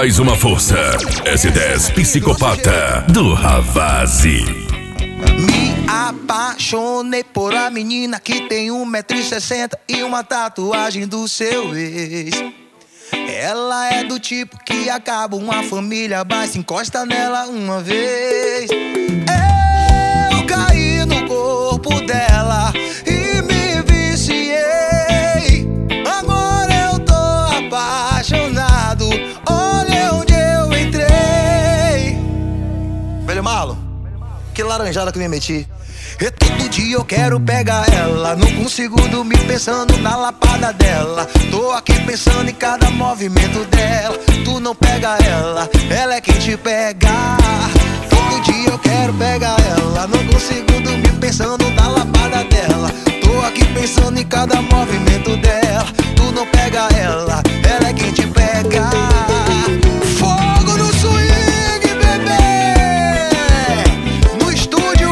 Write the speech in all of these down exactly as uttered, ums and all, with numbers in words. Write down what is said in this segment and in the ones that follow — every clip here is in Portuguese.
mais uma força. S dez Psicopata do Ravazzi. Me apaixonei por a menina que tem um metro e sessenta e uma tatuagem do seu ex. Ela é do tipo que acaba uma família, mas se encosta nela uma vez. Eu caí no corpo dela e me viciei. Agora eu tô apaixonado, olha onde eu entrei. Velho Marlon, que laranjada que eu me meti. E todo dia eu quero pegar ela, não consigo dormir pensando na lapada dela. Tô aqui pensando em cada movimento dela. Tu não pega ela, ela é quem te pega. Todo dia eu quero pegar ela, não consigo dormir pensando na lapada dela. Tô aqui pensando em cada movimento dela. Tu não pega ela, ela é quem te pega. Fogo no swing, bebê! No estúdio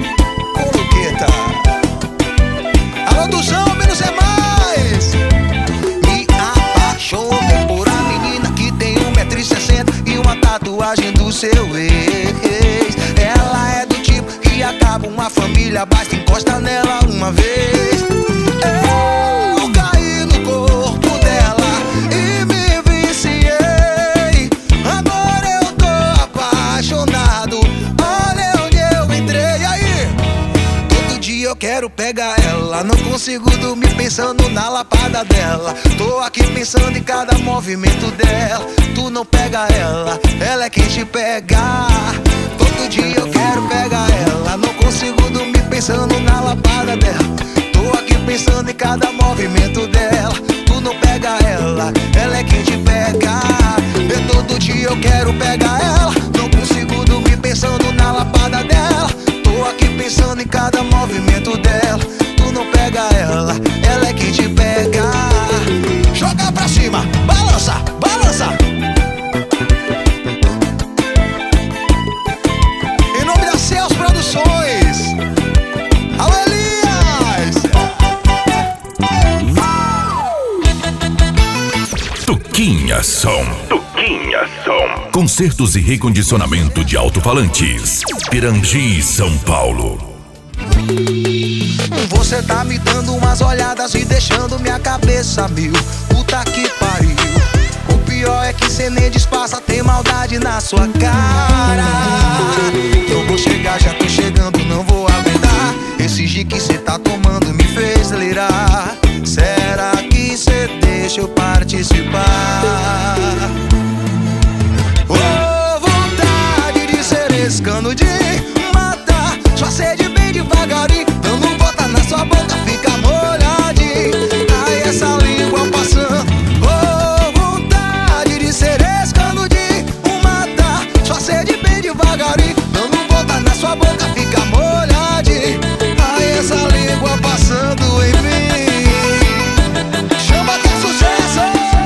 Alô, Duzão, menos é mais. Me apaixonei por a menina que tem um metro e sessenta e uma tatuagem do seu ex. Ela é do tipo que acaba uma família, basta encosta nela uma vez. Eu caí no corpo dela e me viciei. Agora eu tô apaixonado, olha onde eu entrei. Aí, todo dia eu quero pegar ela, não consigo dormir pensando na lapada dela. Tô aqui pensando em cada movimento dela. Tu não pega ela, ela é quem te pega. Todo dia eu quero pegar ela, não consigo dormir pensando na lapada dela. Tô aqui pensando em cada movimento dela. Tu não pega ela, ela é quem te pega. E todo dia eu quero pegar ela, não consigo dormir pensando na lapada dela. Tô aqui pensando em cada movimento dela. Tu não pega ela, ela é quem te pega. Joga pra cima, balança, balança. Em nome da Céus Produções, alô Elias. Tuquinha Som. Tuquinha Som. Concertos e recondicionamento de alto-falantes. Pirangi, São Paulo. Você tá me dando umas olhadas e deixando minha cabeça mil. Puta que pariu. O pior é que cê nem disfarça, tem maldade na sua cara. Eu vou chegar, já tô chegando, não vou aguentar. Esse gin que cê tá tomando me fez lirar. Será que cê deixa eu participar? Oh, vontade de ser esse cano de matar sua sede bem devagarinho, dando volta na sua boca, fica molhadinho. Ai, essa língua passando. Oh, vontade de ser esse cano de matar sua sede bem devagarinho, dando volta na sua boca, fica molhadinho. Ai, essa língua passando em mim. Chama que é sucesso.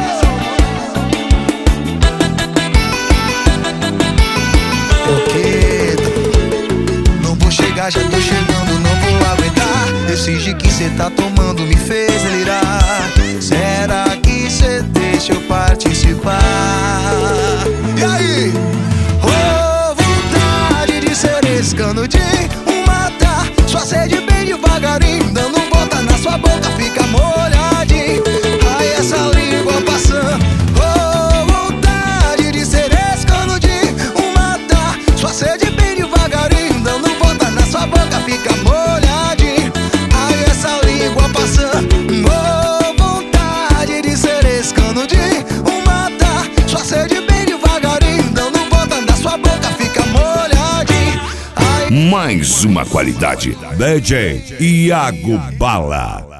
Já tô chegando, não vou aguentar. Esse gin que cê tá tomando me fez delirar. Será que cê deixa eu participar? E aí? Oh, vontade de ser esse cano de matar sua sede bem devagarinho, dando volta na sua boca, fica molhadinho. Ai, essa língua passando. Oh, vontade de ser esse cano de matar sua sede bem devagarinho, dando volta na sua boca, fica molhadinho. Ai, essa língua passando. Oh, vontade de ser esse cano de matar sua sede bem devagarinho, dando volta na sua boca, fica molhadinho. Ai... Mais uma qualidade. D J Iago Bala.